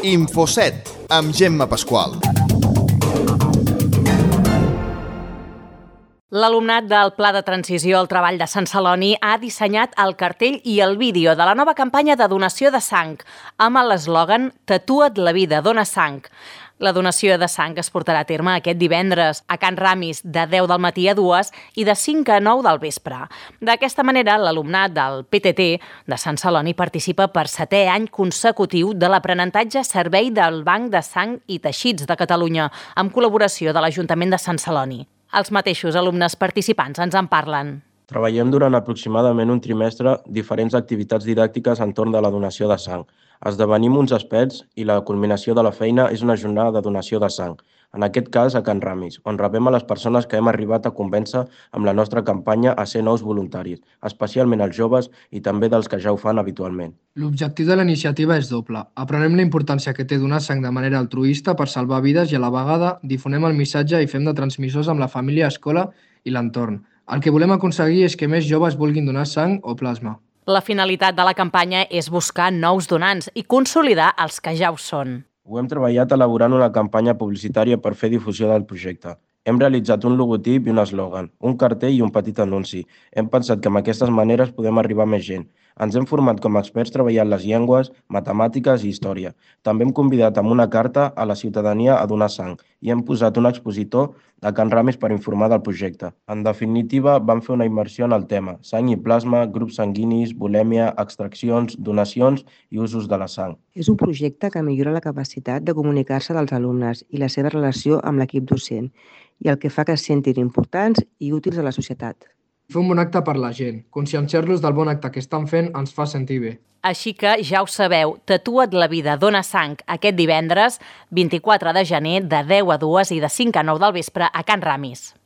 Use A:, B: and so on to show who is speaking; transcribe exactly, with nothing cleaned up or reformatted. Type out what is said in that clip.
A: Infoset, amb Gemma Pasqual.
B: L'alumnat del Pla de Transició al Treball de Sant Celoni ha dissenyat el cartell i el vídeo de la nova campanya de donació de sang amb l'eslògan "Tatua't la vida, dona sang". La donació de sang es portarà a terme aquest divendres a Can Ramis de deu del matí a dues i de cinc a nou del vespre. D'aquesta manera, l'alumnat del P T T de Sant Celoni participa per setè any consecutiu de l'aprenentatge Servei del Banc de Sang i Teixits de Catalunya, amb col·laboració de l'Ajuntament de Sant Celoni. Els mateixos alumnes participants ens en parlen.
C: Treballem durant aproximadament un trimestre diferents activitats didàctiques entorn de la donació de sang. Esdevenim uns experts i la culminació de la feina és una jornada de donació de sang, en aquest cas a Can Ramis, on rebem a les persones que hem arribat a convèncer amb la nostra campanya a ser nous voluntaris, especialment els joves i també dels que ja ho fan habitualment.
D: L'objectiu de la iniciativa és doble. Aprenem la importància que té donar sang de manera altruista per salvar vides i a la vegada difonem el missatge i fem de transmissors amb la família, escola i l'entorn. El que volem aconseguir és que més joves vulguin donar sang o plasma.
B: La finalitat de la campanya és buscar nous donants i consolidar els que ja ho són.
C: Ho hem treballat elaborant una campanya publicitària per fer difusió del projecte. Hem realitzat un logotip i un eslògan, un cartell i un petit anunci. Hem pensat que amb aquestes maneres podem arribar a més gent. Ens hem format com a experts treballant les llengües, matemàtiques i història. També hem convidat amb una carta a la ciutadania a donar sang i hem posat un expositor a Can Ramis per informar del projecte. En definitiva, vam fer una immersió en el tema: sang i plasma, grups sanguinis, bulèmia, extraccions, donacions i usos de la sang.
E: És un projecte que millora la capacitat de comunicar-se dels alumnes i la seva relació amb l'equip docent i el que fa que es sentin importants i útils a la societat.
D: Fer un bon acte per la gent. Conscienciar-los del bon acte que estan fent ens fa sentir bé.
B: Així que ja ho sabeu, Tatua't la vida, dona sang aquest divendres, vint-i-quatre de gener, de deu a dues i de cinc a nou del vespre a Can Ramis.